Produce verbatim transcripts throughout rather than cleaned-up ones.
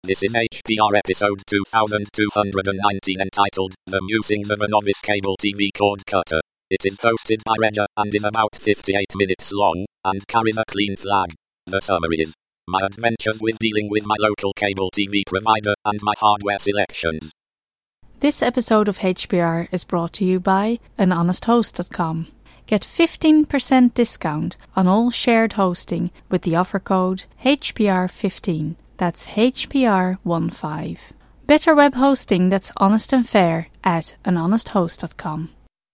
This is H P R episode two thousand two hundred nineteen entitled The Musings of a Novice Cable T V Cord Cutter. It is hosted by Regia and is about fifty-eight minutes long and carries a clean flag. The summary is my adventures with dealing with my local cable T V provider and my hardware selections. This episode of H P R is brought to you by an honest host dot com. Get fifteen percent discount on all shared hosting with the offer code H P R fifteen. That's H P R fifteen. Better web hosting that's honest and fair at an honest host dot com.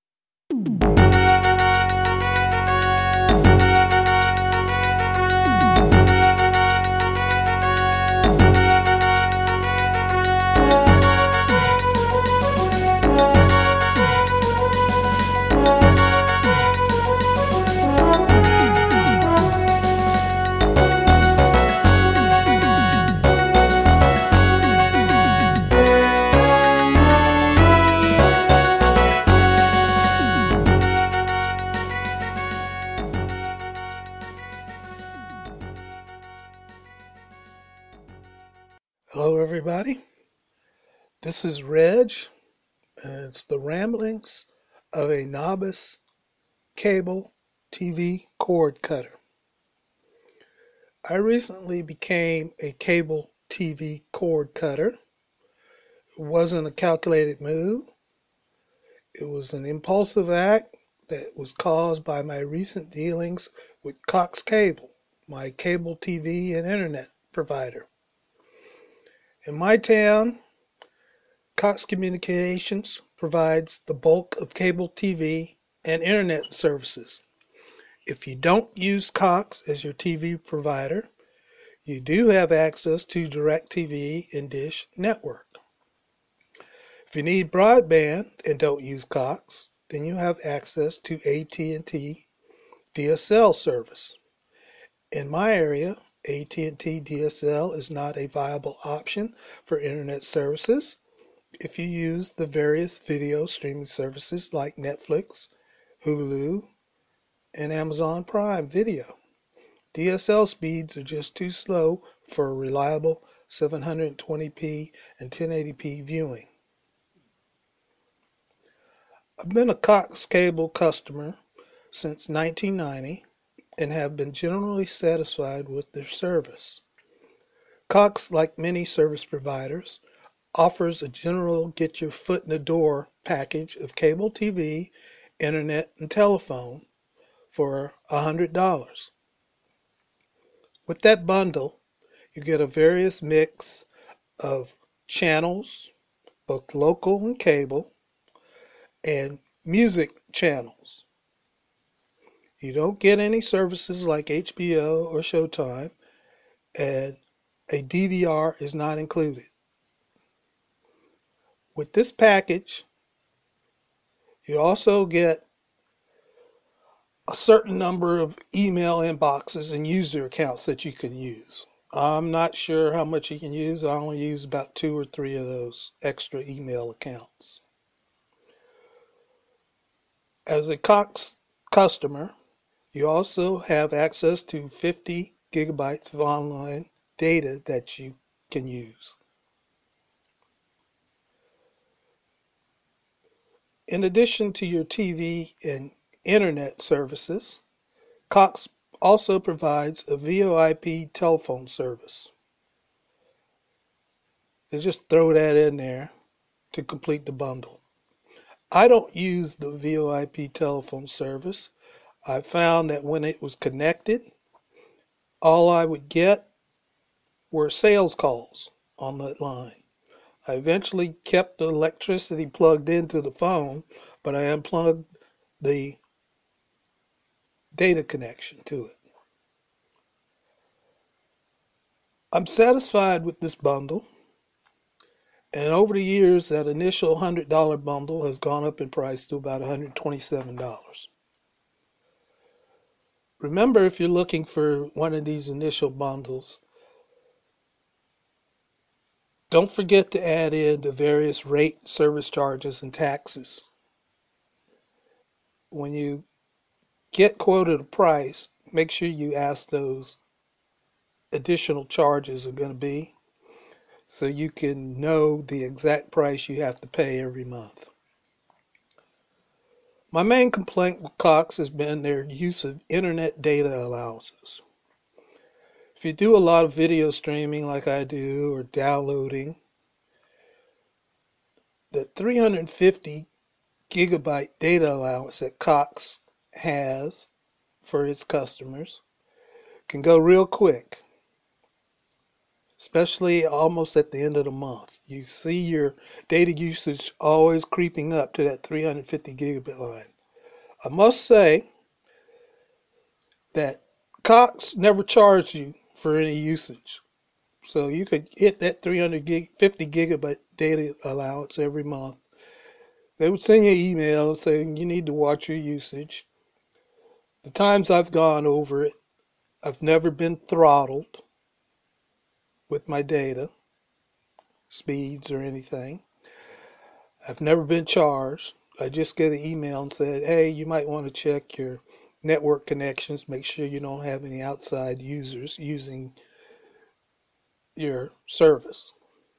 Hello, everybody. This is Reg, and it's the ramblings of a novice cable T V cord cutter. I recently became a cable T V cord cutter. It wasn't a calculated move. It was an impulsive act that was caused by my recent dealings with Cox Cable, my cable T V and internet provider. In my town, Cox Communications provides the bulk of cable T V and internet services. If you don't use Cox as your T V provider, you do have access to DirecTV and Dish Network. If you need broadband and don't use Cox, then you have access to A T and T D S L service. In my area, A T and T D S L is not a viable option for internet services if you use the various video streaming services like Netflix, Hulu, and Amazon Prime Video. D S L speeds are just too slow for reliable seven twenty p and ten eighty p viewing. I've been a Cox Cable customer since nineteen ninety and have been generally satisfied with their service. Cox, like many service providers, offers a general get your foot in the door package of cable T V, internet, and telephone for one hundred dollars. With that bundle, you get a various mix of channels, both local and cable, and music channels. You don't get any services like H B O or Showtime, and a D V R is not included. With this package, you also get a certain number of email inboxes and user accounts that you can use. I'm not sure how much you can use. I only use about two or three of those extra email accounts. As a Cox customer, you also have access to fifty gigabytes of online data that you can use. In addition to your T V and internet services, Cox also provides a V O I P telephone service. They just throw that in there to complete the bundle. I don't use the V O I P telephone service. I found that when it was connected, all I would get were sales calls on that line. I eventually kept the electricity plugged into the phone, but I unplugged the data connection to it. I'm satisfied with this bundle, and over the years, that initial one hundred dollars bundle has gone up in price to about one hundred twenty-seven dollars. Remember, if you're looking for one of these initial bundles, don't forget to add in the various rate, service charges, and taxes. When you get quoted a price, make sure you ask those additional charges are going to be. so you can know the exact price you have to pay every month. My main complaint with Cox has been their use of internet data allowances. If you do a lot of video streaming like I do or downloading, the three hundred fifty gigabyte data allowance that Cox has for its customers can go real quick, especially almost at the end of the month. You see your data usage always creeping up to that three hundred fifty gigabit line. I must say that Cox never charged you for any usage. So you could hit that three hundred fifty gigabyte data allowance every month. They would send you an email saying you need to watch your usage. The times I've gone over it, I've never been throttled with my data speeds or anything. I've never been charged. I just get an email and said, hey, you might want to check your network connections, make sure you don't have any outside users using your service.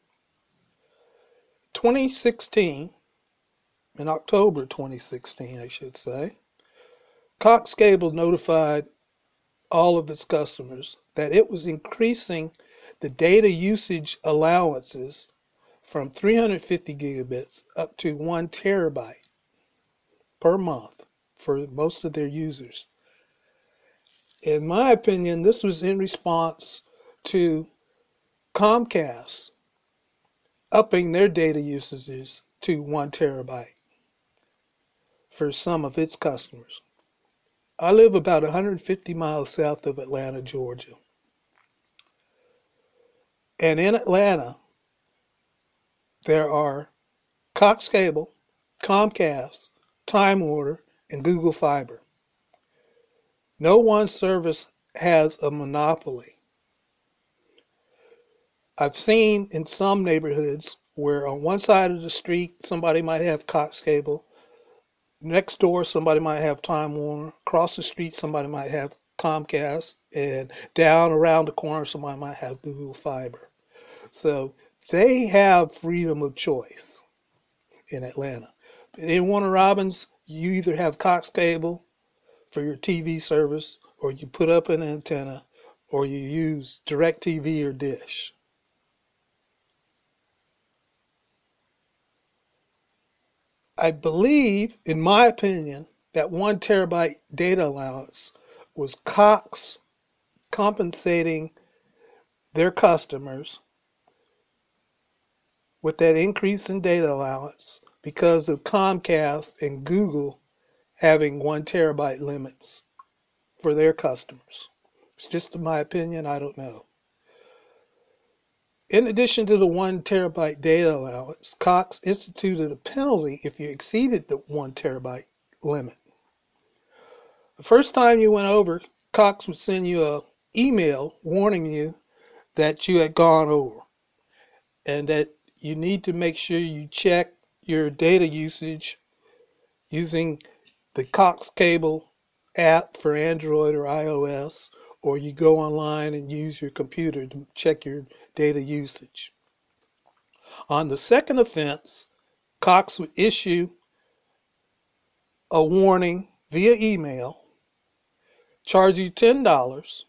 twenty sixteen, in October twenty sixteen, I should say, Cox Cable notified all of its customers that it was increasing the data usage allowances from three hundred fifty gigabits up to one terabyte per month for most of their users. In my opinion, this was in response to Comcast upping their data usages to one terabyte for some of its customers. I live about one hundred fifty miles south of Atlanta, Georgia. And in Atlanta, there are Cox Cable, Comcast, Time Warner, and Google Fiber. No one service has a monopoly. I've seen in some neighborhoods where on one side of the street somebody might have Cox Cable, next door somebody might have Time Warner, across the street somebody might have Comcast, and down around the corner somebody might have Google Fiber. So they have freedom of choice in Atlanta. In Warner Robins, you either have Cox Cable for your T V service, or you put up an antenna, or you use DirecTV or Dish. I believe, in my opinion, that one terabyte data allowance was Cox compensating their customers with that increase in data allowance because of Comcast and Google having one terabyte limits for their customers. It's just my opinion, I don't know. In addition to the one terabyte data allowance, Cox instituted a penalty if you exceeded the one terabyte limit. The first time you went over, Cox would send you an email warning you that you had gone over and that you need to make sure you check your data usage using the Cox Cable app for Android or iOS, or you go online and use your computer to check your data usage. On the second offense, Cox would issue a warning via email, charge you ten dollars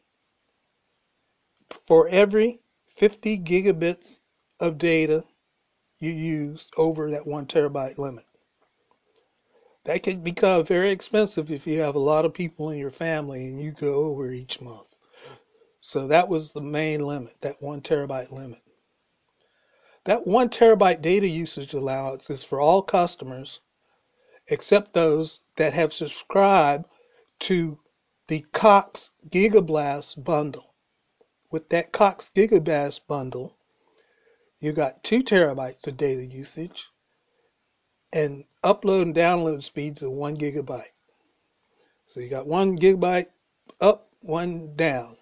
for every fifty gigabits of data you used over that one terabyte limit. That can become very expensive if you have a lot of people in your family and you go over each month. So that was the main limit, that one terabyte limit. That one terabyte data usage allowance is for all customers except those that have subscribed to the Cox Gigablast bundle. With that Cox Gigablast bundle, you got two terabytes of data usage and upload and download speeds of one gigabyte. So you got one gigabyte up, one down.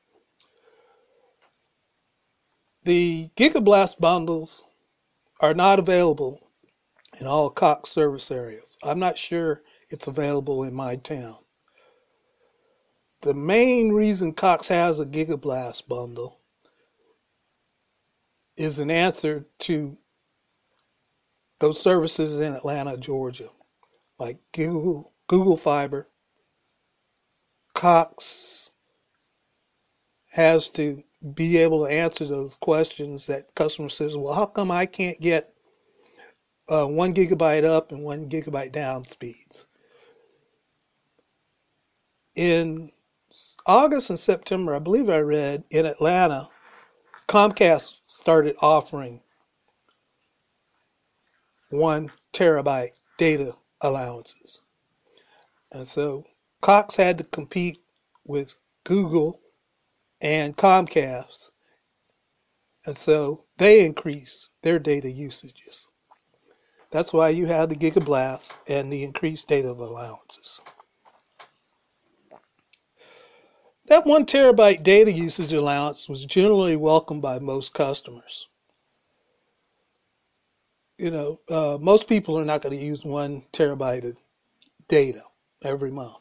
The Gigablast bundles are not available in all Cox service areas. I'm not sure it's available in my town. The main reason Cox has a Gigablast bundle is an answer to those services in Atlanta, Georgia, like Google, Google Fiber. Cox has to be able to answer those questions that customer says, well, how come I can't get uh, one gigabyte up and one gigabyte down speeds? In August and September, I believe I read, in Atlanta, Comcast started offering one terabyte data allowances. And so Cox had to compete with Google and Comcast. And so they increased their data usages. That's why you have the Gigablast and the increased data allowances. That one terabyte data usage allowance was generally welcomed by most customers. You know, uh, most people are not going to use one terabyte of data every month.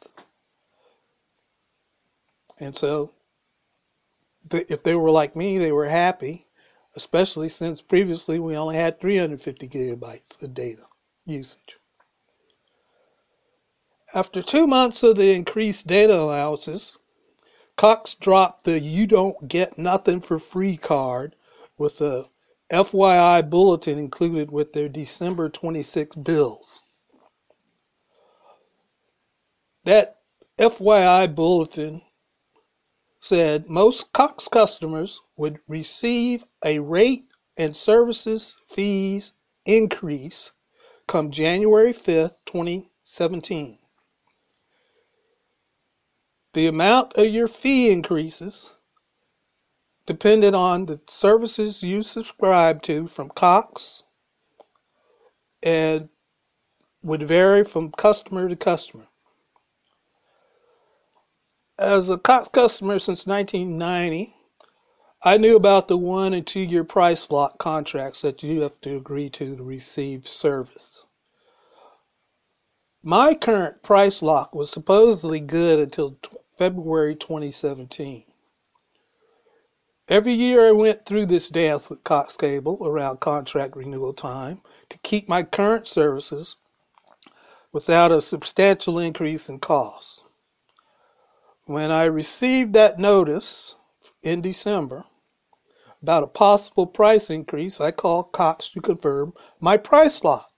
And so if they were like me, they were happy, especially since previously we only had three hundred fifty gigabytes of data usage. After two months of the increased data allowances, Cox dropped the "you don't get nothing for free" card with a F Y I bulletin included with their December twenty-sixth bills. That F Y I bulletin said most Cox customers would receive a rate and services fees increase come January fifth, twenty seventeen. The amount of your fee increases depended on the services you subscribe to from Cox and would vary from customer to customer. As a Cox customer since nineteen ninety, I knew about the one and two year price lock contracts that you have to agree to to receive service. My current price lock was supposedly good until February twenty seventeen. Every year I went through this dance with Cox Cable around contract renewal time to keep my current services without a substantial increase in cost. When I received that notice in December about a possible price increase, I called Cox to confirm my price lock.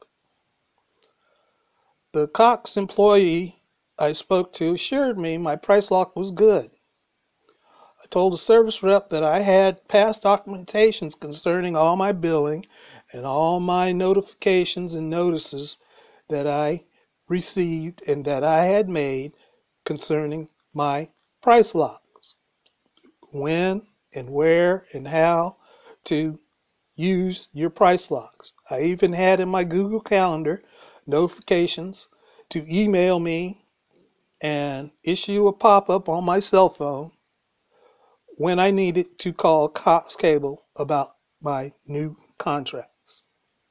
The Cox employee I spoke to assured me my price lock was good. I told the service rep that I had past documentations concerning all my billing and all my notifications and notices that I received and that I had made concerning my price locks, when and where and how to use your price locks. I even had in my Google Calendar notifications to email me and issue a pop-up on my cell phone when I needed to call Cox Cable about my new contracts.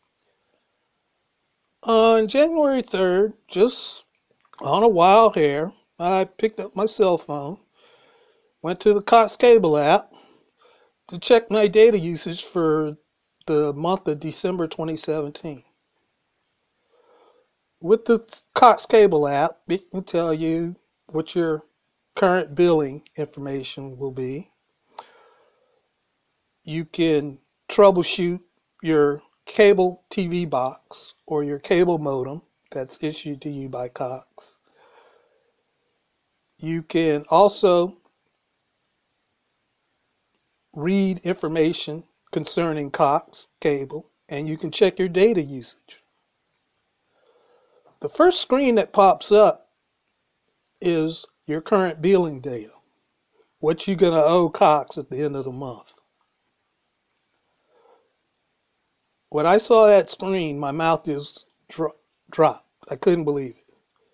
On January third, just on a wild hair, I picked up my cell phone, went to the Cox Cable app to check my data usage for the month of December twenty seventeen. With the Cox Cable app, it can tell you what your current billing information will be. You can troubleshoot your cable T V box or your cable modem that's issued to you by Cox. You can also read information concerning Cox Cable, and you can check your data usage. The first screen that pops up is your current billing data, what you're going to owe Cox at the end of the month. When I saw that screen, my mouth just dro- dropped. I couldn't believe it.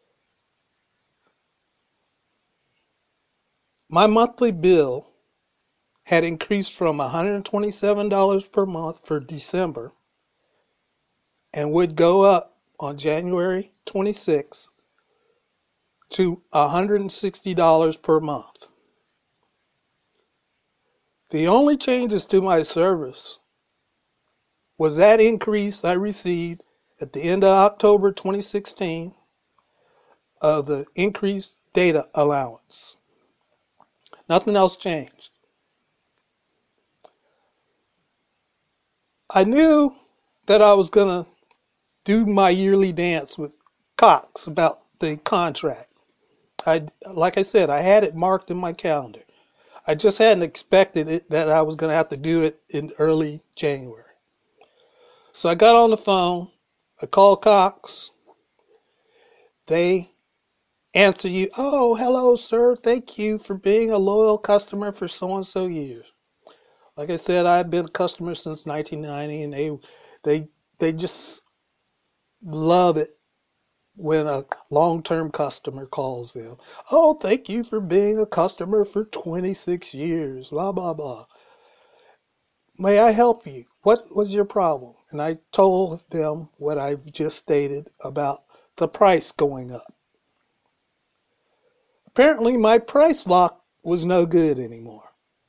My monthly bill had increased from one hundred twenty-seven dollars per month for December and would go up on January twenty-sixth to one hundred sixty dollars per month. The only changes to my service was that increase I received at the end of October twenty sixteen of the increased data allowance. Nothing else changed. I knew that I was going to do my yearly dance with Cox about the contract. I, like I said, I had it marked in my calendar. I just hadn't expected it that I was going to have to do it in early January. So I got on the phone. I called Cox. They answer you, "Oh, hello, sir. Thank you for being a loyal customer for so-and-so years." Like I said, I've been a customer since nineteen ninety, and they, they, they just love it when a long-term customer calls them. "Oh, thank you for being a customer for twenty-six years, blah, blah, blah. May I help you? What was your problem?" And I told them what I've just stated about the price going up. Apparently, my price lock was no good anymore.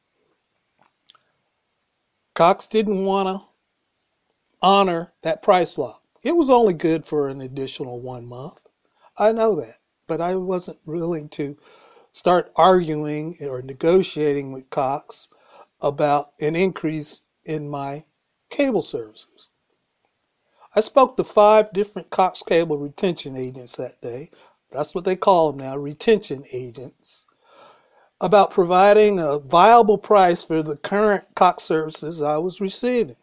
Cox didn't want to honor that price lock. It was only good for an additional one month. I know that, but I wasn't willing to start arguing or negotiating with Cox about an increase in my cable services. I spoke to five different Cox Cable retention agents that day. That's what they call them now, retention agents, about providing a viable price for the current Cox services I was receiving.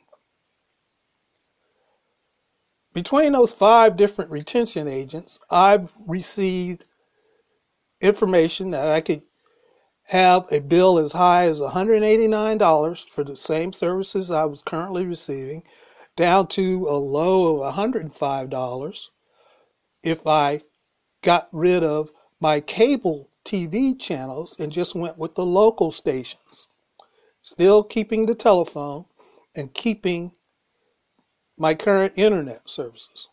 Between those five different retention agents, I've received information that I could have a bill as high as one hundred eighty-nine dollars for the same services I was currently receiving, down to a low of one hundred five dollars if I got rid of my cable T V channels and just went with the local stations, still keeping the telephone and keeping my current internet services.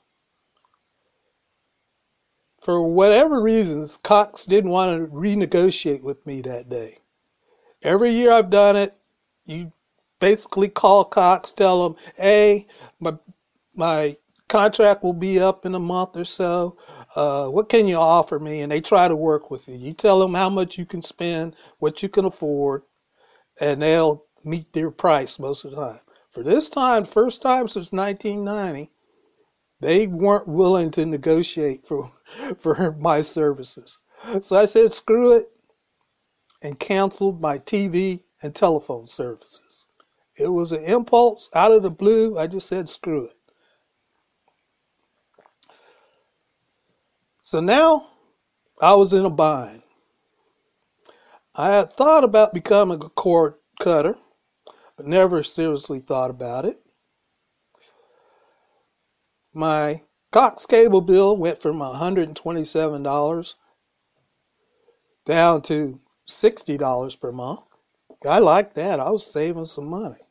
For whatever reasons, Cox didn't want to renegotiate with me that day. Every year I've done it, you basically call Cox, tell them, "Hey, my, my contract will be up in a month or so. Uh, what can you offer me?" And they try to work with you. You tell them how much you can spend, what you can afford, and they'll meet their price most of the time. For this time, first time since nineteen ninety, they weren't willing to negotiate for, for my services. So I said, screw it, and canceled my T V and telephone services. It was an impulse out of the blue. I just said, screw it. So now I was in a bind. I had thought about becoming a cord cutter, but never seriously thought about it. My Cox cable bill went from one hundred twenty-seven dollars down to sixty dollars per month. I liked that. I was saving some money.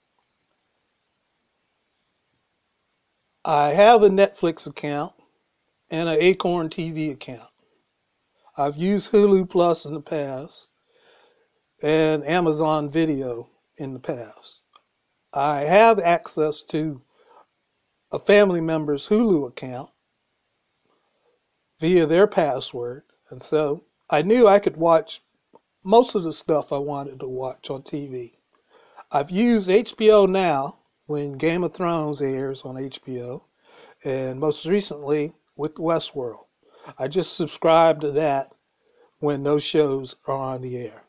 I have a Netflix account and an Acorn T V account. I've used Hulu Plus in the past and Amazon Video in the past. I have access to a family member's Hulu account via their password, and so I knew I could watch most of the stuff I wanted to watch on T V. I've used H B O Now when Game of Thrones airs on H B O, and most recently with Westworld. I just subscribe to that when those shows are on the air.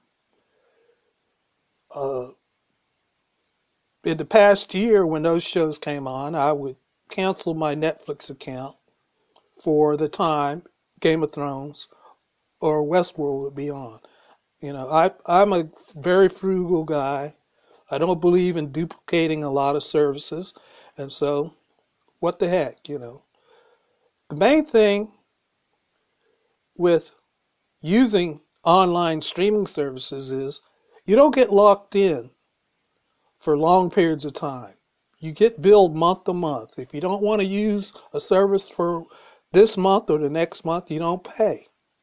Uh, in the past year, when those shows came on, I would cancel my Netflix account for the time Game of Thrones or Westworld would be on. You know, I, I'm a very frugal guy. I don't believe in duplicating a lot of services. And so, what the heck, you know. The main thing with using online streaming services is you don't get locked in for long periods of time. You get billed month to month. If you don't want to use a service for this month or the next month, you don't pay.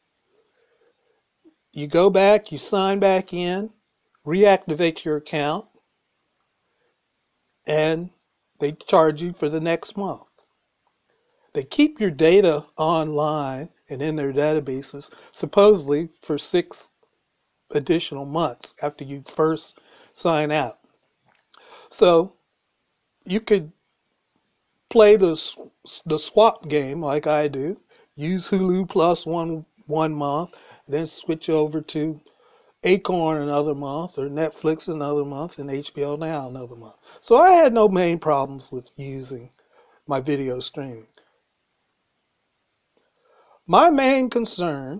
You go back, you sign back in, reactivate your account, and they charge you for the next month. They keep your data online and in their databases supposedly for six additional months after you first sign out. So you could play the the swap game like I do. Use Hulu Plus one one month, then switch over to Acorn another month, or Netflix another month, and H B O Now another month. So I had no main problems with using my video streaming. My main concern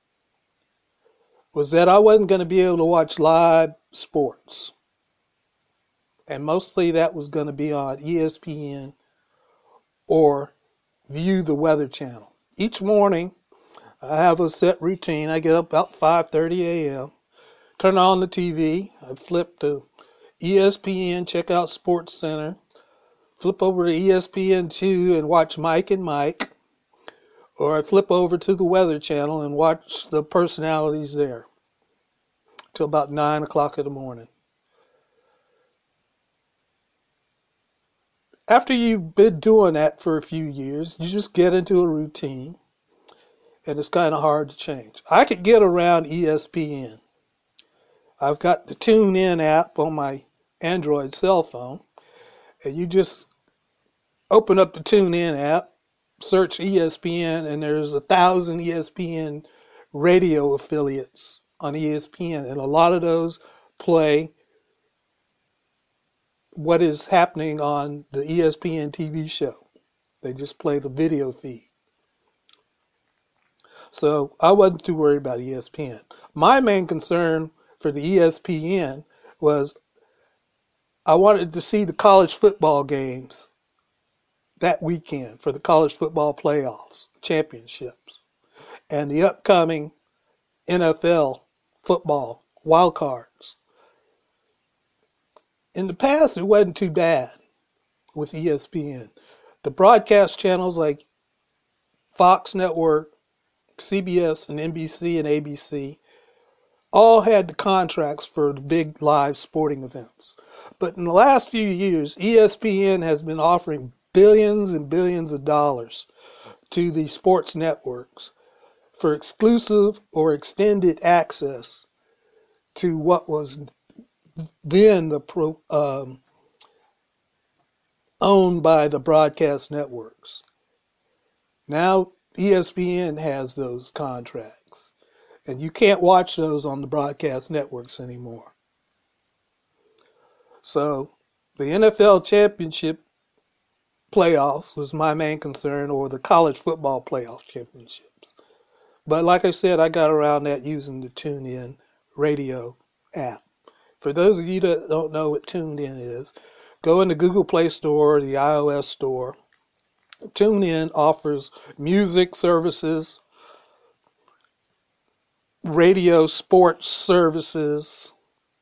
was that I wasn't going to be able to watch live sports. And mostly that was going to be on E S P N or View the Weather Channel. Each morning, I have a set routine. I get up about five thirty a.m., turn on the T V, I flip to E S P N, check out Sports Center, flip over to E S P N two and watch Mike and Mike, or I flip over to the Weather Channel and watch the personalities there till about nine o'clock in the morning. After you've been doing that for a few years, you just get into a routine, and it's kind of hard to change. I could get around E S P N. I've got the TuneIn app on my Android cell phone, and you just open up the TuneIn app, search E S P N, and there's a thousand E S P N radio affiliates on E S P N, and a lot of those play what is happening on the E S P N T V show. They just play the video feed. So I wasn't too worried about E S P N. My main concern for the E S P N was I wanted to see the college football games that weekend for the college football playoffs, championships, and the upcoming N F L football wild cards. In the past, it wasn't too bad with E S P N. The broadcast channels like Fox Network, C B S, and N B C and A B C all had the contracts for the big live sporting events. But in the last few years, E S P N has been offering billions and billions of dollars to the sports networks for exclusive or extended access to what was then the pro, um, owned by the broadcast networks. Now E S P N has those contracts, and you can't watch those on the broadcast networks anymore. So the N F L championship playoffs was my main concern, or the college football playoff championships. But like I said, I got around that using the TuneIn radio app. For those of you that don't know what TuneIn is, go in the Google Play Store or the iOS Store. TuneIn offers music services, radio sports services,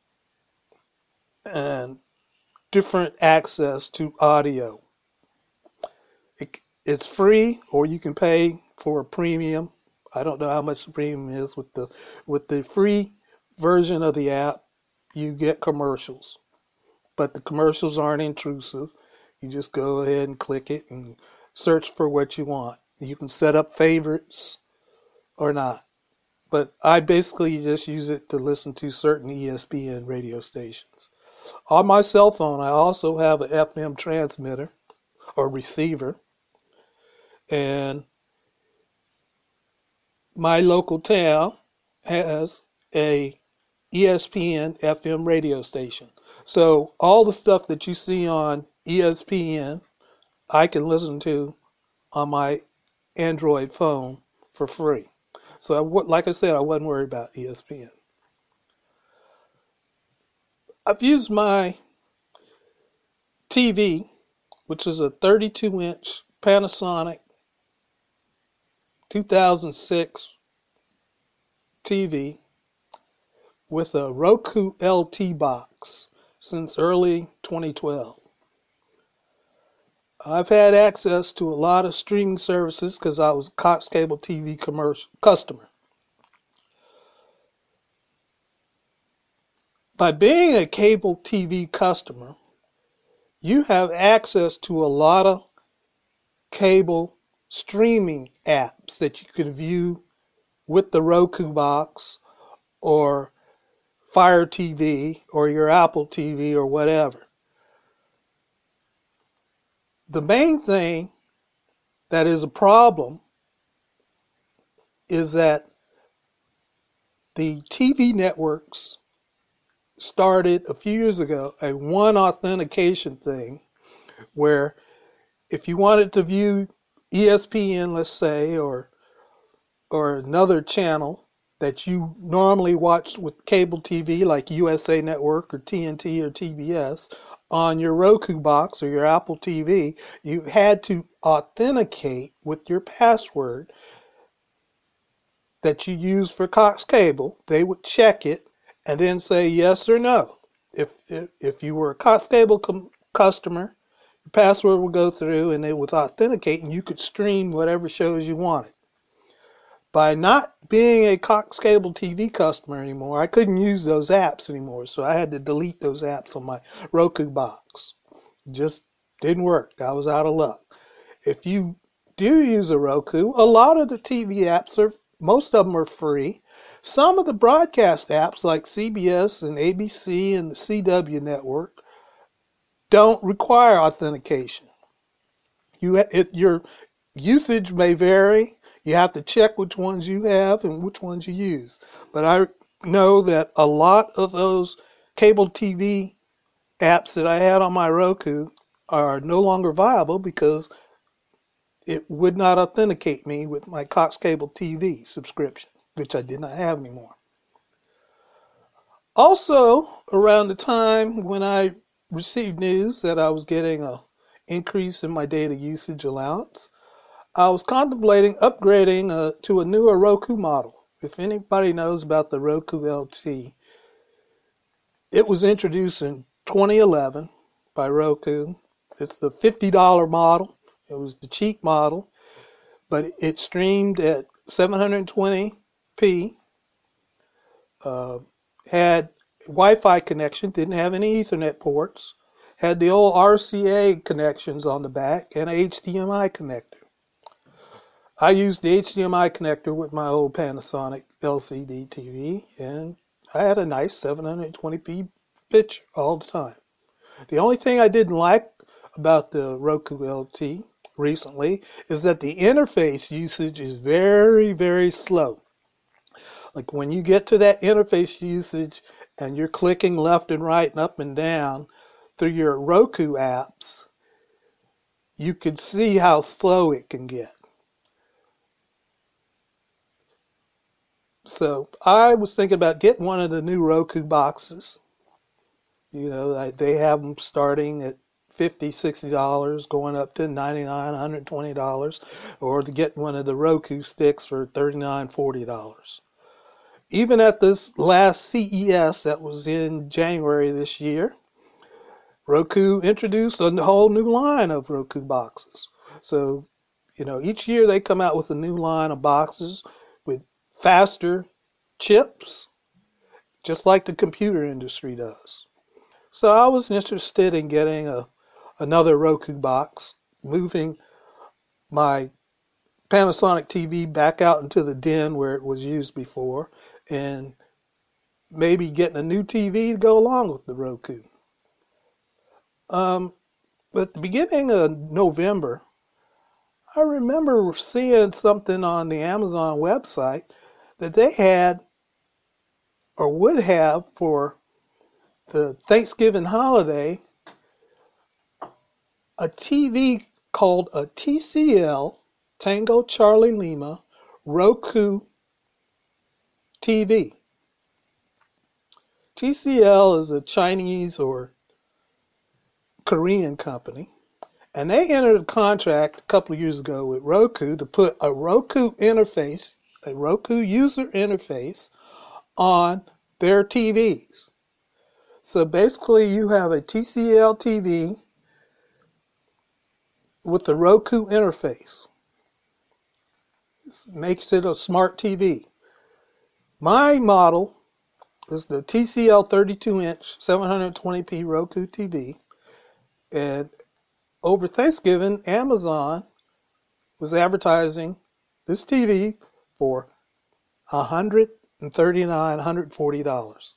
and different access to audio. It, it's free, or you can pay for a premium. I don't know how much the premium is. With the with the free version of the app, you get commercials, but the commercials aren't intrusive. You just go ahead and click it and search for what you want. You can set up favorites or not. But I basically just use it to listen to certain E S P N radio stations. On my cell phone, I also have an F M transmitter or receiver. And my local town has a E S P N F M radio station. So all the stuff that you see on E S P N, I can listen to on my Android phone for free. So I, like I said, I wasn't worried about E S P N. I've used my T V, which is a thirty-two inch Panasonic two thousand six T V with a Roku L T box since early twenty twelve. I've had access to a lot of streaming services because I was a Cox Cable T V commercial customer. By being a cable T V customer, you have access to a lot of cable streaming apps that you can view with the Roku box or Fire T V or your Apple T V or whatever. The main thing that is a problem is that the T V networks started a few years ago a one authentication thing where if you wanted to view E S P N, let's say, or or another channel that you normally watch with cable T V like U S A Network or T N T or T B S on your Roku box or your Apple T V, you had to authenticate with your password that you use for Cox Cable. They would check it and then say yes or no. If if, if you were a Cox Cable com- customer, your password would go through and it would authenticate and you could stream whatever shows you wanted. By not being a Cox Cable T V customer anymore, I couldn't use those apps anymore, so I had to delete those apps on my Roku box. Just didn't work. I was out of luck. If you do use a Roku, a lot of the T V apps are, most of them are free. Some of the broadcast apps like C B S and A B C and the C W network don't require authentication. You, it, your usage may vary. You have to check which ones you have and which ones you use. But I know that a lot of those cable T V apps that I had on my Roku are no longer viable because it would not authenticate me with my Cox Cable T V subscription, which I did not have anymore. Also, around the time when I received news that I was getting an increase in my data usage allowance, I was contemplating upgrading uh, to a newer Roku model. If anybody knows about the Roku L T, it was introduced in twenty eleven by Roku. It's the fifty dollar model. It was the cheap model, but it streamed at seven twenty p, uh, had Wi-Fi connection, didn't have any Ethernet ports, had the old R C A connections on the back, and a H D M I connector. I used the H D M I connector with my old Panasonic L C D T V, and I had a nice seven twenty p picture all the time. The only thing I didn't like about the Roku L T recently is that the interface usage is very, very slow. Like when you get to that interface usage and you're clicking left and right and up and down through your Roku apps, you can see how slow it can get. So I was thinking about getting one of the new Roku boxes. You know, they have them starting at fifty dollars, sixty dollars, going up to ninety-nine dollars, one hundred twenty dollars, or to get one of the Roku sticks for thirty-nine dollars, forty dollars. Even at this last C E S that was in January this year, Roku introduced a whole new line of Roku boxes. So, you know, each year they come out with a new line of boxes with faster chips, just like the computer industry does. So I was interested in getting a another Roku box, moving my Panasonic T V back out into the den where it was used before, and maybe getting a new T V to go along with the Roku. Um, but at the beginning of November, I remember seeing something on the Amazon website that they had or would have for the Thanksgiving holiday a T V called a T C L, Tango Charlie Lima, Roku T V. T C L is a Chinese or Korean company, and they entered a contract a couple of years ago with Roku to put a Roku interface, a Roku user interface on their T Vs. So basically you have a T C L T V with the Roku interface. This makes it a smart T V. My model is the T C L thirty-two inch seven twenty p Roku T V. And over Thanksgiving, Amazon was advertising this T V for one hundred thirty-nine dollars, one hundred forty dollars.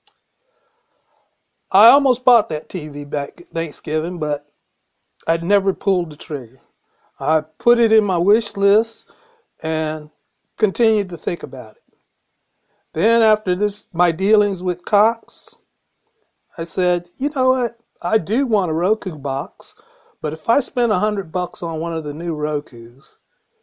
I almost bought that T V back at Thanksgiving, but I'd never pulled the trigger. I put it in my wish list and continued to think about it. Then after this, my dealings with Cox, I said, you know what? I do want a Roku box, but if I spend a hundred bucks on one of the new Rokus,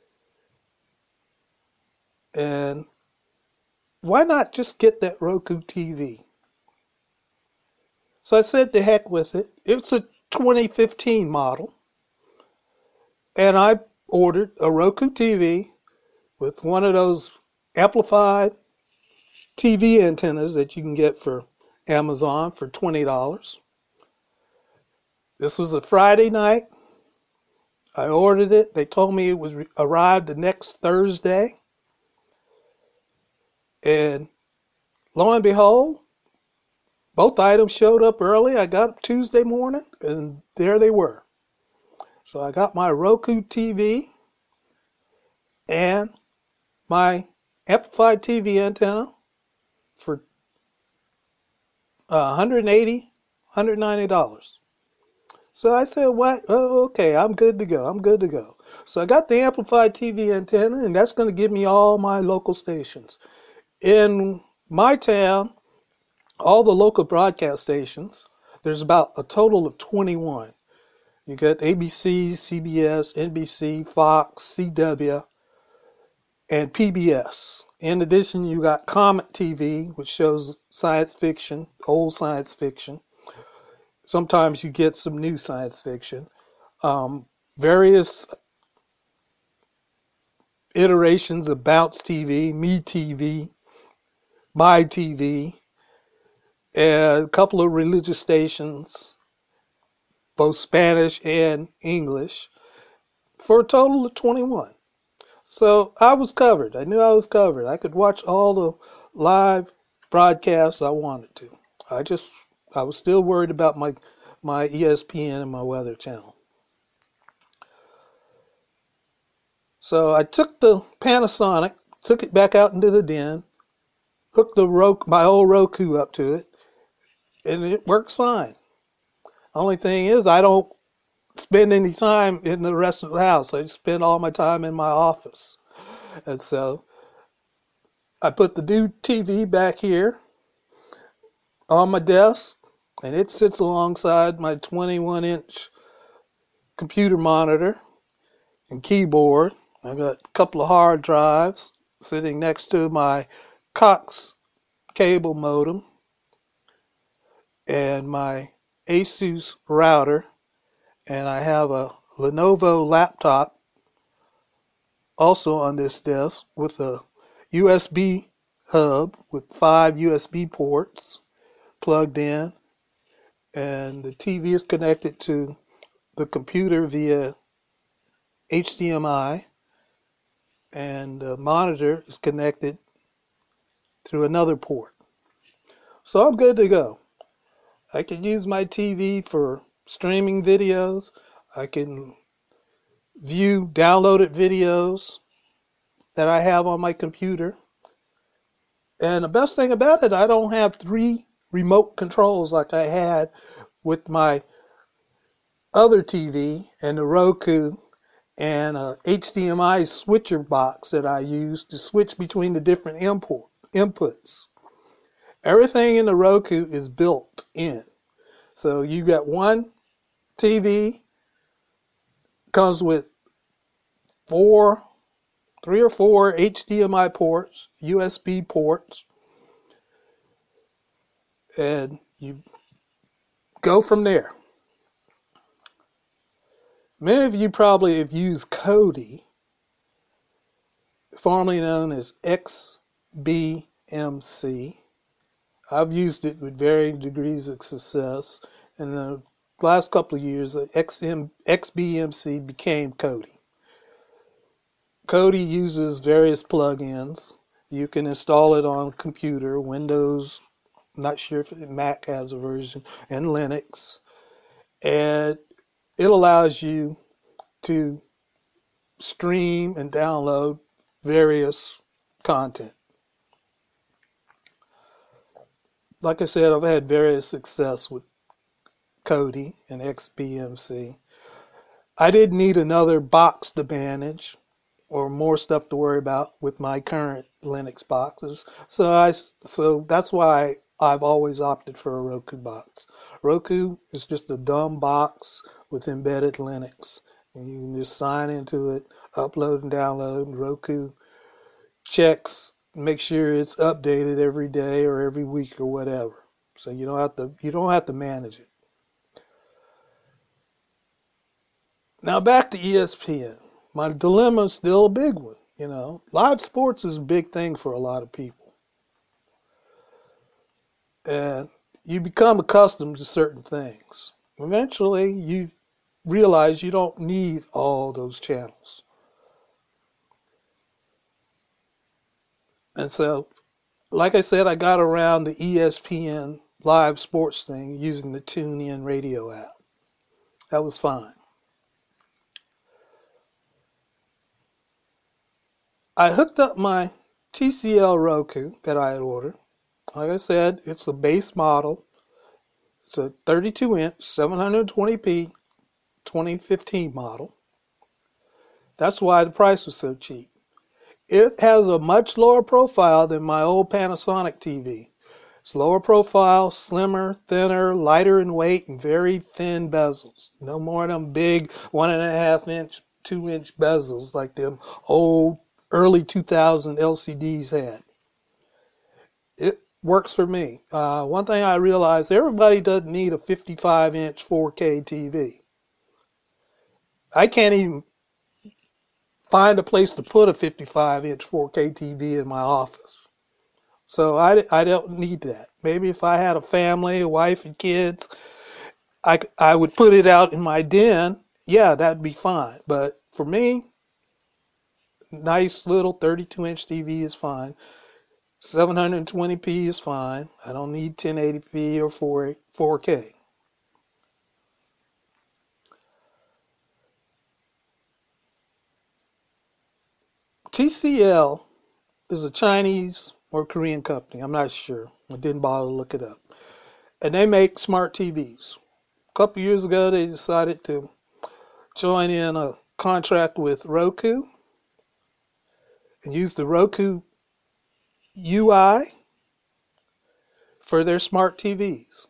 and why not just get that Roku T V? So I said to heck with it. It's a twenty fifteen model, and I ordered a Roku T V with one of those amplified T V antennas that you can get for Amazon for twenty dollars. This was a Friday night. I ordered it. They told me it would arrive the next Thursday. And lo and behold, both items showed up early. I got up Tuesday morning, and there they were. So I got my Roku T V and my amplified T V antenna for uh, one hundred eighty dollars, one hundred ninety dollars. So I said, what? Oh, okay, I'm good to go. I'm good to go. So I got the amplified T V antenna, and that's going to give me all my local stations. In my town, all the local broadcast stations, there's about a total of twenty-one. You got A B C, C B S, N B C, Fox, C W, and P B S. In addition, you got Comet T V, which shows science fiction, old science fiction. Sometimes you get some new science fiction. Um, various iterations of Bounce T V, Me T V, My T V, and a couple of religious stations, both Spanish and English, for a total of twenty-one. So I was covered. I knew I was covered. I could watch all the live broadcasts I wanted to. I just, I was still worried about my, my E S P N and my Weather Channel. So I took the Panasonic, took it back out into the den, hooked the Roku, my old Roku up to it, and it works fine. Only thing is, I don't spend any time in the rest of the house. I spend all my time in my office. And so I put the new T V back here on my desk, and it sits alongside my twenty-one inch computer monitor and keyboard. I got a couple of hard drives sitting next to my Cox cable modem and my Asus router, and I have a Lenovo laptop also on this desk with a U S B hub with five U S B ports plugged in, and the T V is connected to the computer via H D M I, and the monitor is connected through another port. So I'm good to go. I can use my T V for streaming videos. I can view downloaded videos that I have on my computer. And the best thing about it, I don't have three remote controls like I had with my other T V and the Roku and a H D M I switcher box that I use to switch between the different import, inputs. Everything in the Roku is built in. So you got one T V, comes with four, three or four H D M I ports, U S B ports, and you go from there. Many of you probably have used Kodi, formerly known as X B M C. I've used it with varying degrees of success. In the last couple of years, X B M C became Kodi. Kodi uses various plugins. You can install it on a computer, Windows, I'm not sure if Mac has a version, and Linux. and it allows you to stream and download various content. Like I said, I've had various success with Kodi and X B M C. I didn't need another box to manage or more stuff to worry about with my current Linux boxes. So I so that's why I've always opted for a Roku box. Roku is just a dumb box with embedded Linux. And you can just sign into it, upload and download. Roku checks, make sure it's updated every day or every week or whatever. So you don't have to you don't have to manage it. Now back to E S P N. My dilemma is still a big one. You know, live sports is a big thing for a lot of people, and you become accustomed to certain things. Eventually, you realize you don't need all those channels, and so, like I said, I got around the E S P N live sports thing using the TuneIn Radio app. That was fine. I hooked up my T C L Roku that I had ordered. Like I said, it's a base model. It's a thirty-two inch, seven twenty p, twenty fifteen model. That's why the price was so cheap. It has a much lower profile than my old Panasonic T V. It's lower profile, slimmer, thinner, lighter in weight, and very thin bezels. No more of them big one and a half inch, two inch bezels like them old early two thousand L C Ds had. It works for me. Uh, one thing I realized, everybody doesn't need a fifty-five inch four K T V. I can't even find a place to put a fifty-five inch four K T V in my office. So I, I don't need that. Maybe if I had a family, a wife and kids, I, I would put it out in my den. Yeah, that'd be fine. But for me, nice little thirty-two inch T V is fine. seven twenty p is fine. I don't need ten eighty p or four K. T C L is a Chinese or Korean company. I'm not sure. I didn't bother to look it up. And they make smart T Vs. A couple years ago, they decided to join in a contract with Roku and use the Roku U I for their smart T Vs.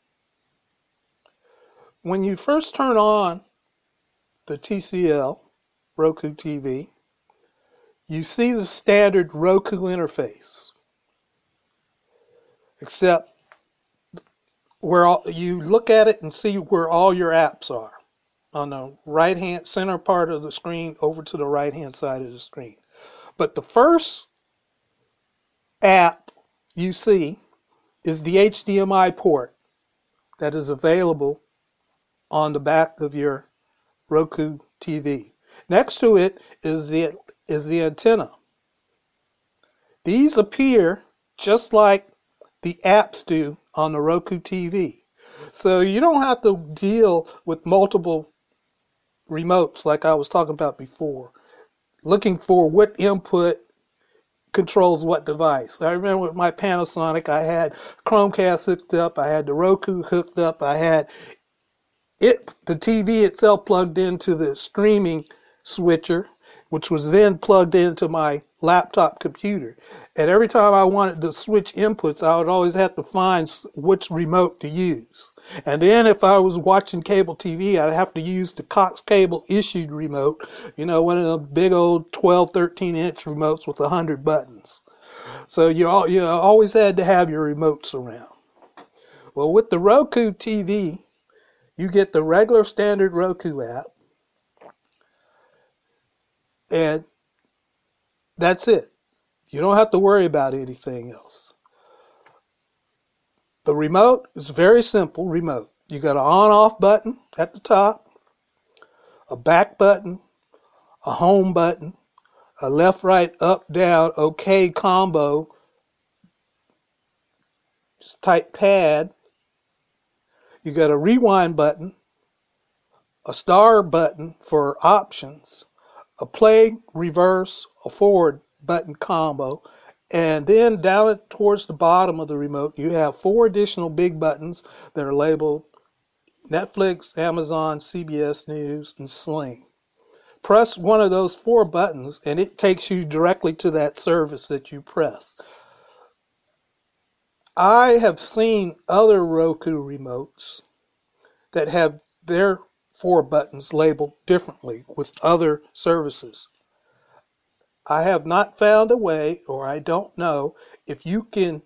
When you first turn on the T C L Roku T V, you see the standard Roku interface, except where all, you look at it and see where all your apps are on the right hand center part of the screen over to the right hand side of the screen. But the first app you see is the H D M I port that is available on the back of your Roku T V. Next to it is the is the antenna. These appear just like the apps do on the Roku T V. So you don't have to deal with multiple remotes like I was talking about before, looking for what input controls what device. I remember with my Panasonic, I had Chromecast hooked up, I had the Roku hooked up, I had it, the T V itself plugged into the streaming switcher, which was then plugged into my laptop computer. And every time I wanted to switch inputs, I would always have to find which remote to use. And then if I was watching cable T V, I'd have to use the Cox Cable issued remote, you know, one of the big old twelve, thirteen inch remotes with one hundred buttons. So you, all, you know, always had to have your remotes around. Well, with the Roku T V, you get the regular standard Roku app, and that's it. You don't have to worry about anything else. The remote is very simple remote. You got an on-off button at the top, a back button, a home button, a left, right, up, down, OK combo type pad. You got a rewind button, a star button for options, a play, reverse, a forward button combo, and then down towards the bottom of the remote, you have four additional big buttons that are labeled Netflix, Amazon, C B S News, and Sling. Press one of those four buttons and it takes you directly to that service that you press. I have seen other Roku remotes that have their four buttons labeled differently with other services. I have not found a way, or I don't know, if you can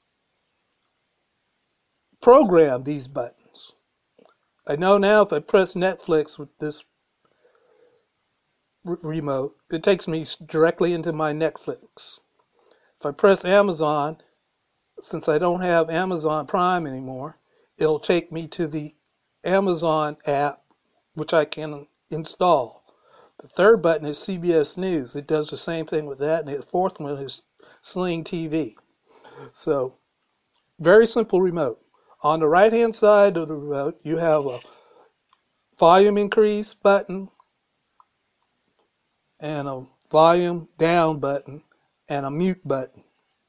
program these buttons. I know now if I press Netflix with this r- remote, it takes me directly into my Netflix. If I press Amazon, since I don't have Amazon Prime anymore, it'll take me to the Amazon app, which I can install. The third button is C B S News. It does the same thing with that. And the fourth one is Sling T V. So, very simple remote. On the right-hand side of the remote, you have a volume increase button and a volume down button and a mute button.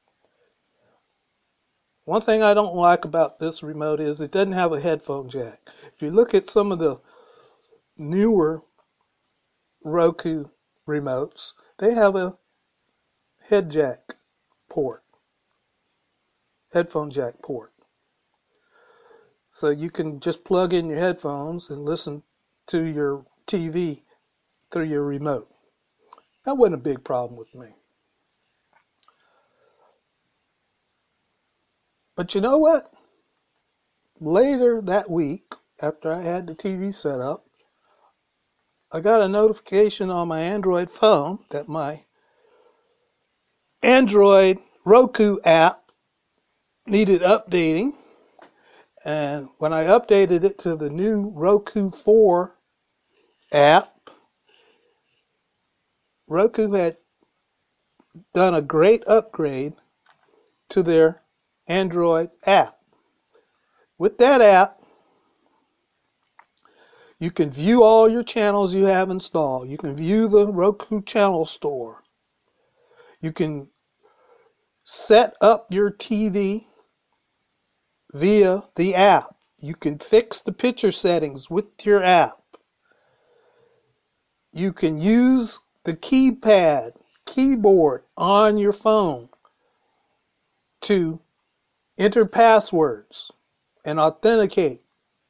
One thing I don't like about this remote is it doesn't have a headphone jack. If you look at some of the newer Roku remotes, they have a head jack port, headphone jack port. So you can just plug in your headphones and listen to your T V through your remote. That wasn't a big problem with me. But you know what? Later that week, after I had the T V set up, I got a notification on my Android phone that my Android Roku app needed updating. And when I updated it to the new Roku four app, Roku had done a great upgrade to their Android app. With that app, you can view all your channels you have installed. You can view the Roku channel store. You can set up your T V via the app. You can fix the picture settings with your app. You can use the keypad, keyboard on your phone to enter passwords and authenticate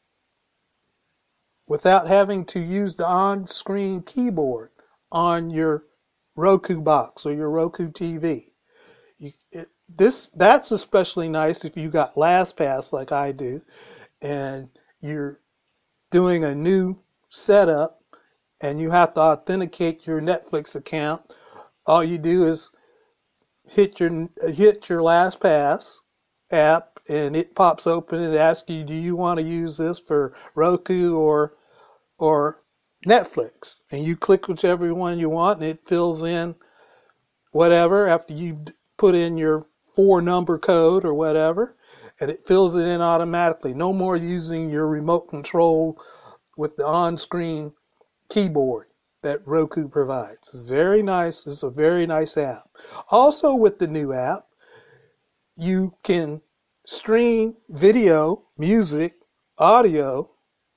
without having to use the on-screen keyboard on your Roku box or your Roku T V. You, it, this that's especially nice if you got LastPass like I do, and you're doing a new setup and you have to authenticate your Netflix account. All you do is hit your hit your LastPass app and it pops open and asks you, do you want to use this for Roku or or Netflix? And you click whichever one you want and it fills in whatever after you've put in your four number code or whatever, and it fills it in automatically. No more using your remote control with the on-screen keyboard that Roku provides. It's very nice. It's a very nice app. Also with the new app, you can stream video, music, audio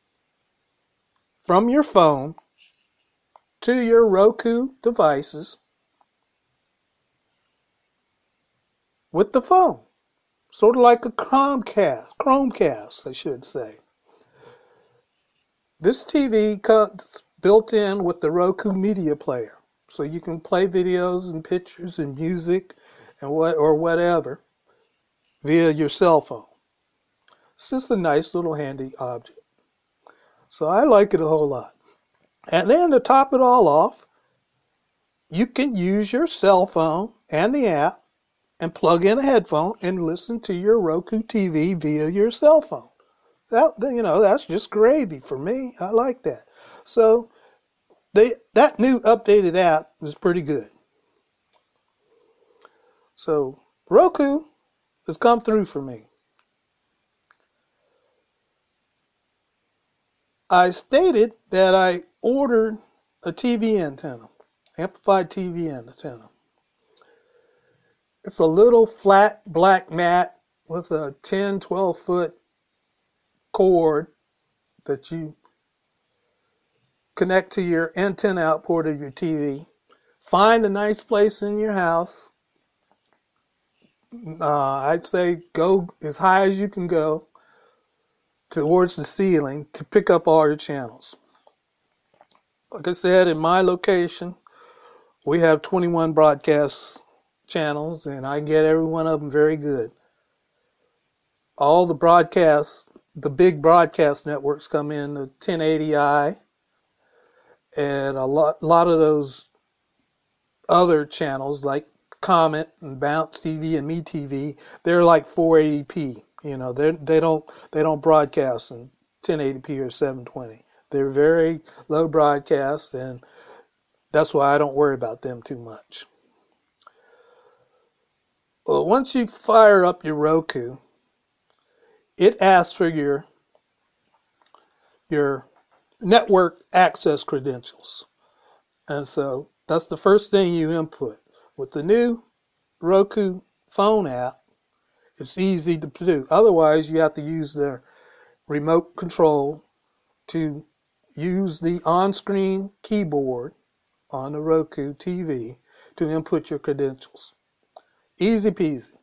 from your phone to your Roku devices with the phone. Sort of like a Chromecast, Chromecast, I should say. This T V comes built in with the Roku Media Player, so you can play videos and pictures and music and what or whatever via your cell phone. It's just a nice little handy object. So I like it a whole lot. And then to top it all off, you can use your cell phone and the app and plug in a headphone and listen to your Roku T V via your cell phone. That, you know, that's just gravy for me. I like that. So they that new updated app is pretty good. So Roku has come through for me. I stated that I ordered a T V antenna, amplified T V antenna. It's a little flat black mat with a ten, twelve foot cord that you connect to your antenna output of your T V. Find a nice place in your house. Uh, I'd say go as high as you can go towards the ceiling to pick up all your channels. Like I said, in my location, we have twenty-one broadcast channels, and I get every one of them very good. All the broadcasts, the big broadcast networks come in the ten eighty i, and a lot, lot of those other channels like Comet and Bounce T V and MeTV, they're like four eighty p. You know, they they don't they don't broadcast in ten eighty p or seven twenty. They're very low broadcast, and that's why I don't worry about them too much. Well, once you fire up your Roku, it asks for your your network access credentials. And so that's the first thing you input. With the new Roku phone app, it's easy to do. Otherwise, you have to use the remote control to use the on-screen keyboard on the Roku T V to input your credentials. Easy peasy.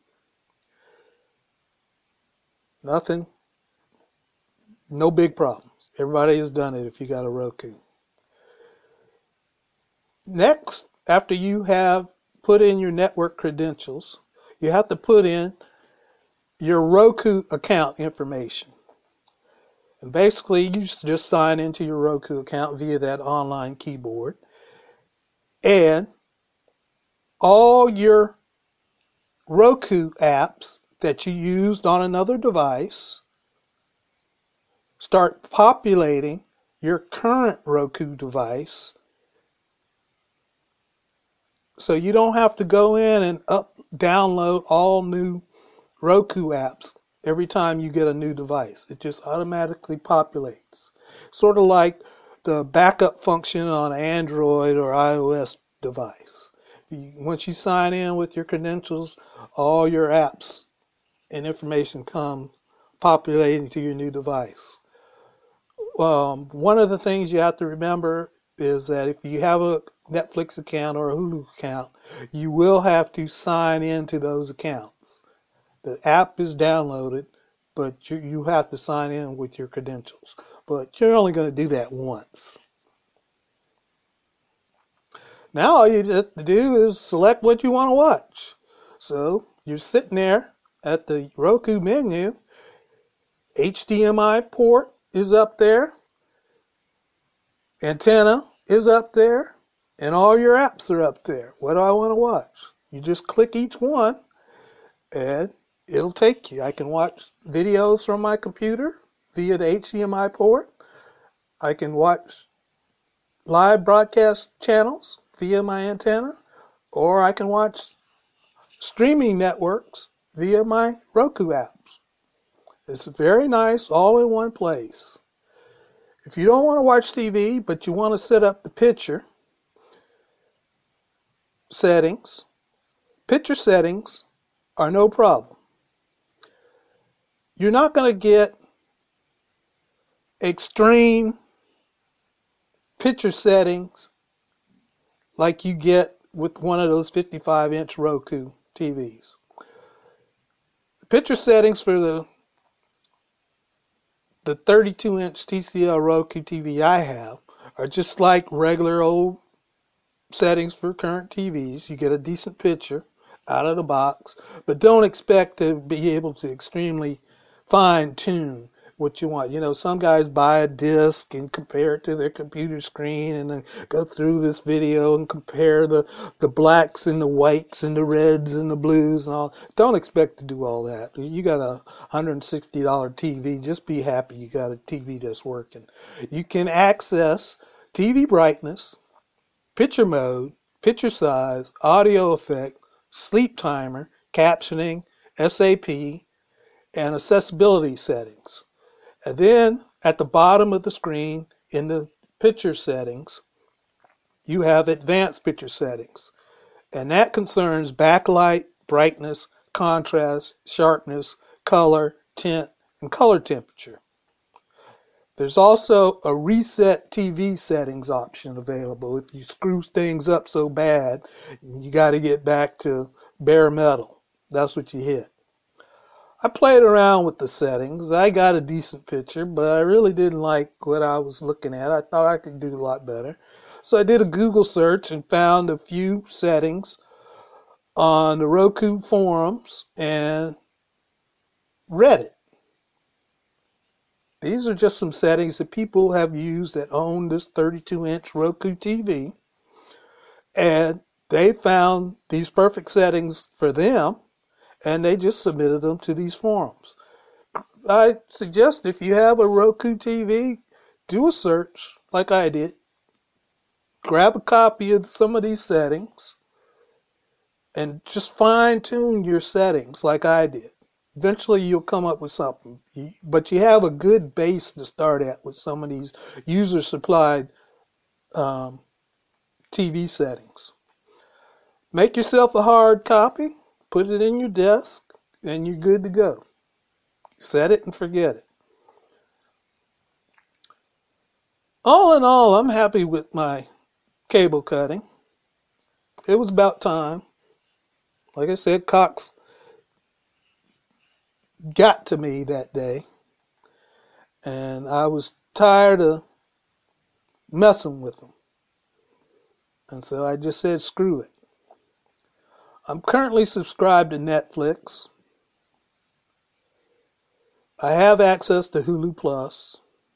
Nothing, no big problems. Everybody has done it if you got a Roku. Next, after you have put in your network credentials, you have to put in your Roku account information. And basically, you just sign into your Roku account via that online keyboard. And all your Roku apps that you used on another device start populating your current Roku device, so you don't have to go in and up download all new Roku apps every time you get a new device. It just automatically populates. Sort of like the backup function on Android or iOS device. You, once you sign in with your credentials, all your apps and information come populating to your new device. Um, one of the things you have to remember is that if you have a Netflix account or a Hulu account, you will have to sign into those accounts. The app is downloaded, but you, you have to sign in with your credentials. But you're only going to do that once. Now all you have to do is select what you want to watch. So you're sitting there at the Roku menu. H D M I port is up there. Antenna is up there. And all your apps are up there. What do I want to watch? You just click each one and it'll take you. I can watch videos from my computer via the H D M I port. I can watch live broadcast channels via my antenna, or I can watch streaming networks via my Roku apps. It's very nice, all in one place. If you don't want to watch T V, but you want to set up the picture settings, picture settings are no problem. You're not going to get extreme picture settings like you get with one of those fifty-five inch Roku T Vs. Picture settings for the the thirty-two inch T C L Roku T V I have are just like regular old settings for current T Vs. You get a decent picture out of the box, but don't expect to be able to extremely fine tune what you want. You know, some guys buy a disc and compare it to their computer screen and then go through this video and compare the, the blacks and the whites and the reds and the blues and all. Don't expect to do all that. You got a one hundred sixty dollars T V. Just be happy you got a T V that's working. You can access T V brightness, picture mode, picture size, audio effect, sleep timer, captioning, S A P, and accessibility settings. And then At the bottom of the screen in the picture settings, you have advanced picture settings, and that concerns backlight, brightness, contrast, sharpness, color, tint, and color temperature. There's also a reset T V settings option available if you screw things up so bad you got to get back to bare metal. That's what you hit. I played around with the settings. I got a decent picture, but I really didn't like what I was looking at. I thought I could do a lot better. So I did a Google search and found a few settings on the Roku forums and Reddit. These are just some settings that people have used that own this thirty-two inch Roku T V. And they found these perfect settings for them, and they just submitted them to these forums. I suggest if you have a Roku T V, do a search like I did. Grab a copy of some of these settings and just fine tune your settings like I did. Eventually you'll come up with something, but you have a good base to start at with some of these user supplied um, T V settings. Make yourself a hard copy, put it in your desk, and you're good to go. Set it and forget it. All in all, I'm happy with my cable cutting. It was about time. Like I said, Cox got to me that day, and I was tired of messing with them. And so I just said, screw it. I'm currently subscribed to Netflix. I have access to Hulu Plus,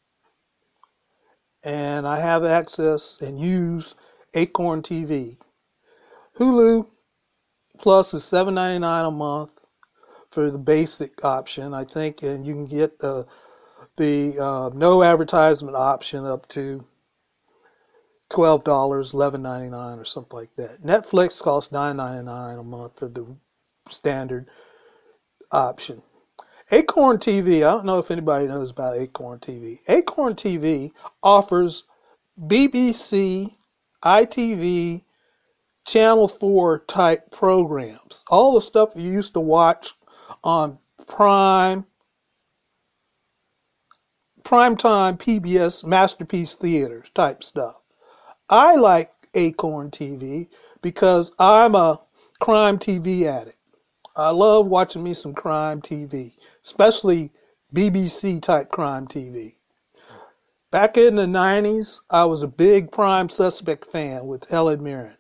and I have access and use Acorn T V. Hulu Plus is seven ninety-nine a month for the basic option, I think, and you can get the the uh, no advertisement option up to twelve dollars, eleven ninety-nine or something like that. Netflix costs nine ninety-nine a month for the standard option. Acorn T V, I don't know if anybody knows about Acorn T V. Acorn T V offers B B C, I T V, Channel four type programs. All the stuff you used to watch on Prime, primetime P B S Masterpiece Theaters type stuff. I like Acorn T V because I'm a crime T V addict. I love watching me some crime T V, especially B B C type crime T V. Back in the nineties, I was a big Prime Suspect fan with Helen Mirren.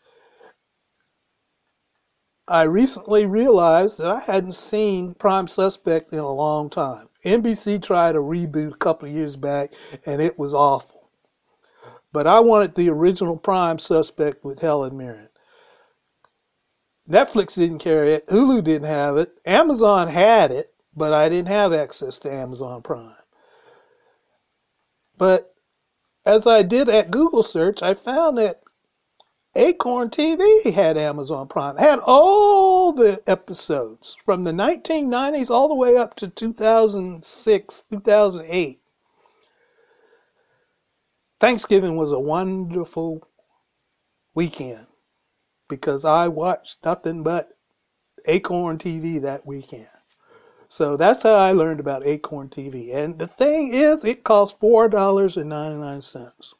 I recently realized that I hadn't seen Prime Suspect in a long time. N B C tried a reboot a couple of years back, and it was awful. But I wanted the original Prime Suspect with Helen Mirren. Netflix didn't carry it. Hulu didn't have it. Amazon had it, but I didn't have access to Amazon Prime. But as I did at Google search, I found that Acorn T V had Amazon Prime, had all the episodes from the nineteen nineties all the way up to two thousand six, two thousand eight. Thanksgiving was a wonderful weekend because I watched nothing but Acorn T V that weekend. So that's how I learned about Acorn T V. And the thing is, it costs four dollars and ninety-nine cents.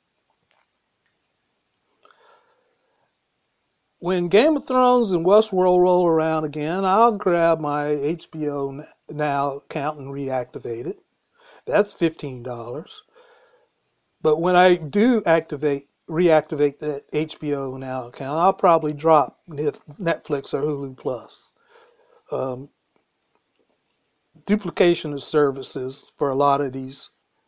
When Game of Thrones and Westworld roll around again, I'll grab my H B O Now account and reactivate it. That's fifteen dollars. But when I do activate, reactivate that H B O Now account, I'll probably drop Netflix or Hulu Plus. Um, duplication of services for a lot of these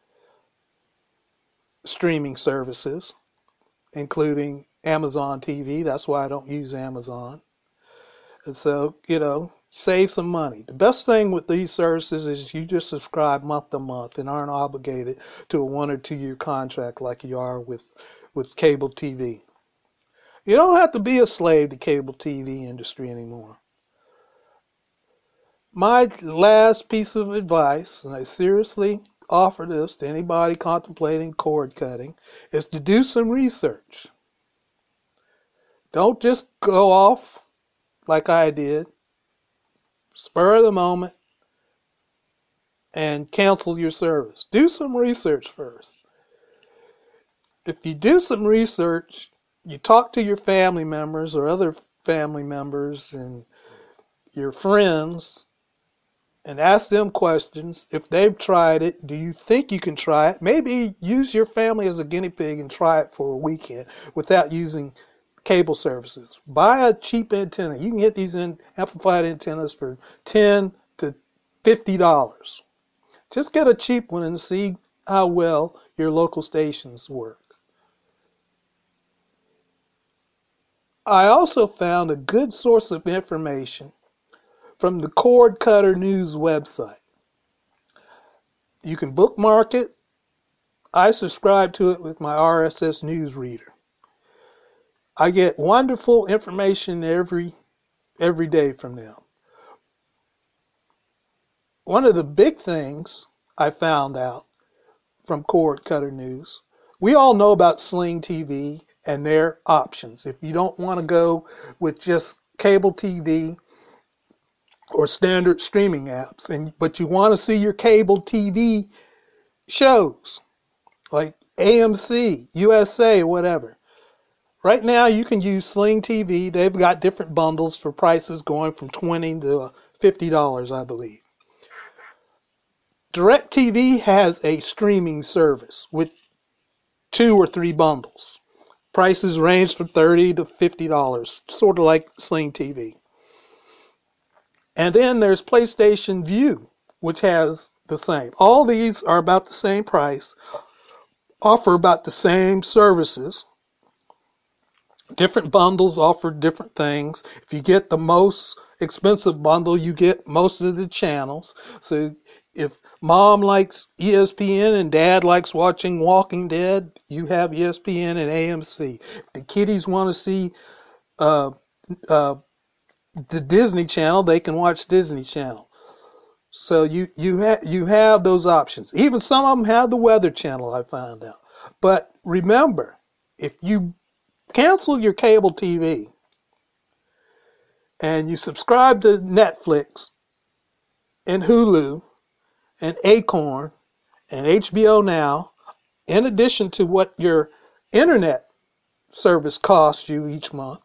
streaming services, including Amazon T V. That's why I don't use Amazon. And so, you know, save some money. The best thing with these services is you just subscribe month to month and aren't obligated to a one or two year contract like you are with, with cable T V. You don't have to be a slave to cable T V industry anymore. My last piece of advice, and I seriously offer this to anybody contemplating cord cutting is to do some research. Don't just go off like I did, spur of the moment, and cancel your service. Do some research first. If you do some research, you talk to your family members or other family members and your friends and ask them questions. If they've tried it, do you think you can try it? Maybe use your family as a guinea pig and try it for a weekend without using cable services. Buy a cheap antenna. You can get these in amplified antennas for ten to fifty dollars. Just get a cheap one and see how well your local stations work. I also found a good source of information from the Cord Cutter News website. You can bookmark it. I subscribe to it with my R S S news reader. I get wonderful information every every day from them. One of the big things I found out from Cord Cutter News, we all know about Sling T V and their options. If you don't want to go with just cable T V or standard streaming apps, and but you want to see your cable T V shows like A M C, U S A, whatever. Right now you can use Sling T V. They've got different bundles for prices going from twenty dollars to fifty dollars, I believe. DirecTV has a streaming service with two or three bundles. Prices range from thirty dollars to fifty dollars, sort of like Sling T V. And then there's PlayStation Vue, which has the same. All these are about the same price, offer about the same services. Different bundles offer different things. If you get the most expensive bundle, you get most of the channels. So if mom likes E S P N and dad likes watching Walking Dead, you have E S P N and A M C. If the kiddies want to see uh, uh, the Disney Channel, they can watch Disney Channel. So you you have you have those options. Even some of them have the Weather Channel, I found out. But remember, if you cancel your cable T V and you subscribe to Netflix and Hulu and Acorn and H B O Now, in addition to what your internet service costs you each month,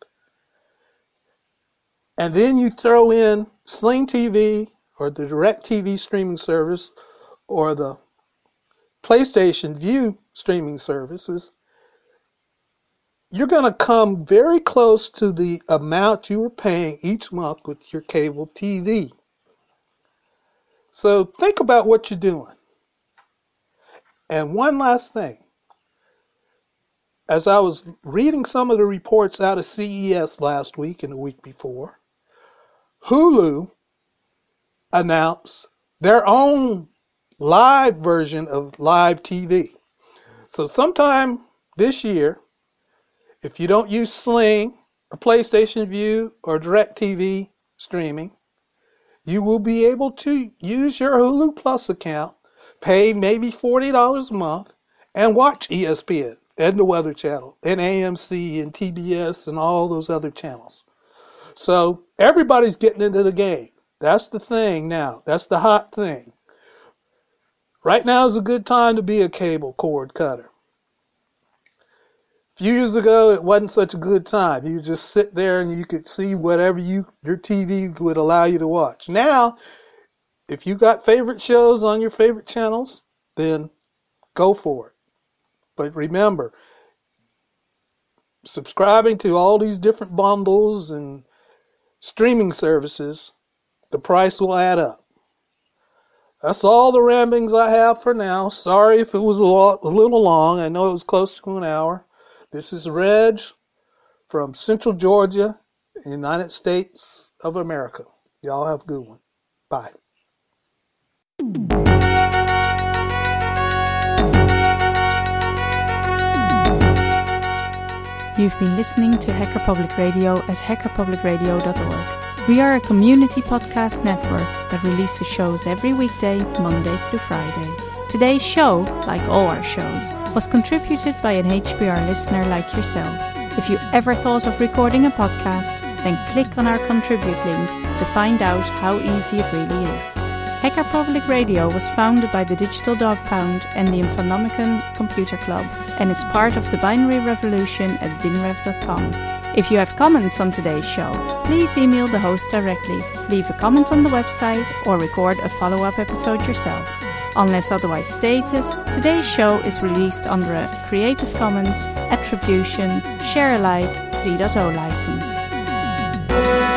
and then you throw in Sling T V or the DirecTV streaming service or the PlayStation Vue streaming services, you're going to come very close to the amount you were paying each month with your cable T V. So think about what you're doing. And one last thing. As I was reading some of the reports out of C E S last week and the week before, Hulu announced their own live version of live T V. So sometime this year, if you don't use Sling or PlayStation Vue or DirecTV streaming, you will be able to use your Hulu Plus account, pay maybe forty dollars a month, and watch E S P N and the Weather Channel and A M C and T B S and all those other channels. So everybody's getting into the game. That's the thing now. That's the hot thing. Right now is a good time to be a cable cord cutter. A few years ago, it wasn't such a good time. You just sit there and you could see whatever you your T V would allow you to watch. Now, if you got favorite shows on your favorite channels, then go for it. But remember, subscribing to all these different bundles and streaming services, the price will add up. That's all the ramblings I have for now. Sorry if it was a, lot, a little long. I know it was close to an hour. This is Reg from Central Georgia, United States of America. Y'all have a good one. Bye. You've been listening to Hacker Public Radio at hacker public radio dot org. We are a community podcast network that releases shows every weekday, Monday through Friday. Today's show, like all our shows, was contributed by an H P R listener like yourself. If you ever thought of recording a podcast, then click on our contribute link to find out how easy it really is. Hacker Public Radio was founded by the Digital Dog Pound and the Infonomicon Computer Club and is part of the binary revolution at binrev dot com. If you have comments on today's show, please email the host directly, leave a comment on the website, or record a follow-up episode yourself. Unless otherwise stated, today's show is released under a Creative Commons Attribution Share Alike three point oh license.